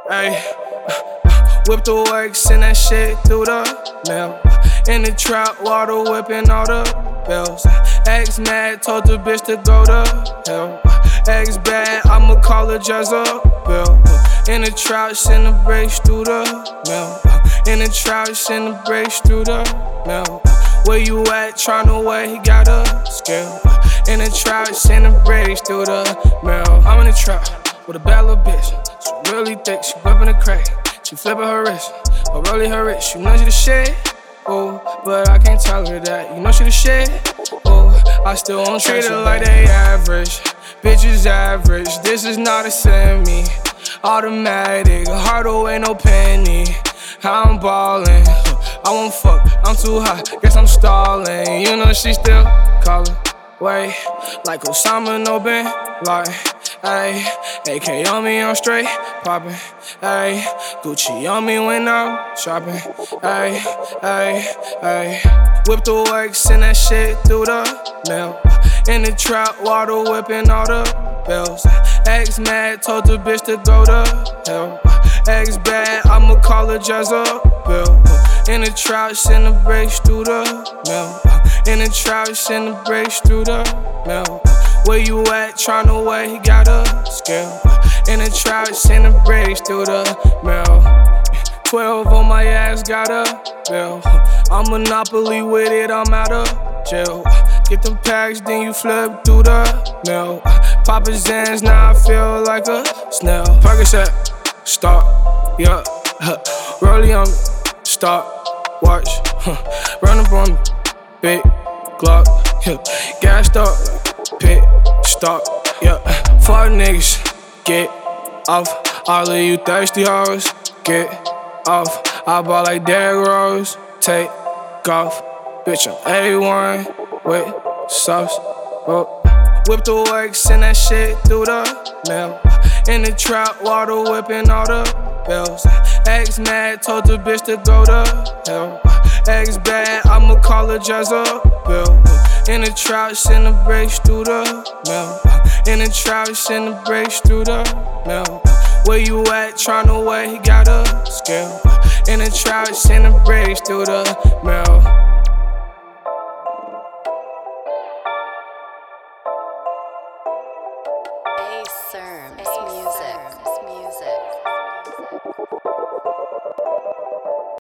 Ayy, whip the work, send that shit through the mail. In the trap, water whipping all the bells. Ex mad, told the bitch to go to hell. Ex bad, I'ma call her Jezebel. In the trap, send the brakes through the mail. In the trap, send the brakes through the mail. Where you at, tryna wait, he got a scale. In the trap, send the brakes through the mail. I'm in the trap with a bad little bitch. She really thick, she whipping the crack. She flipping her wrist, or rolling her wrist. You know she the shit, oh, but I can't tell her that. You know she the shit, oh, I still won't treat her like they average. Bitches average, this is not a semi. Automatic, hard away, no penny. I'm ballin', I won't fuck, I'm too hot, guess I'm stallin'. You know she still callin', wait, like Osama, no Ben, like, ayy, AK on me, I'm straight poppin', ayy, Gucci on me when I'm shopping, ayy, ayy, ayy. Whip the work, send that shit through the mail. In the trap, water whipping all the bells. Ex mad, told the bitch to go to hell. Ex bad, I'ma call her Jezebel. In the trap, send the brakes through the mail. In the trap, send the brakes through the mail. Where you at, tryna wait, he got a scale. In the trap, send the brakes through the mail. 12 on my ass, got a bill. I'm Monopoly with it, I'm out of jail. Get them packs, then you flip through the mail. Papa Zans, now I feel like a snail. Percocet, stop, yeah. Rollie on me, stop, watch. Run up on me, big Glock, yeah. Gassed up, pit, stop, yeah. Fuck niggas, get off. All of you thirsty hoes, get off. I ball like Derrick Rose, take off. Bitch, I'm A1 with sauce. Oh. Whip the work, send that shit through the mail. In the trap, water whipping all the bells. Ex mad, told the bitch to go to hell. Ex bad, I'ma call her Jezebel. In the trap, send the brakes through the mail. In the trap, send the brakes through the mail. Where you at, tryna wait, he got a scale. In the trap, send the brakes through the mail.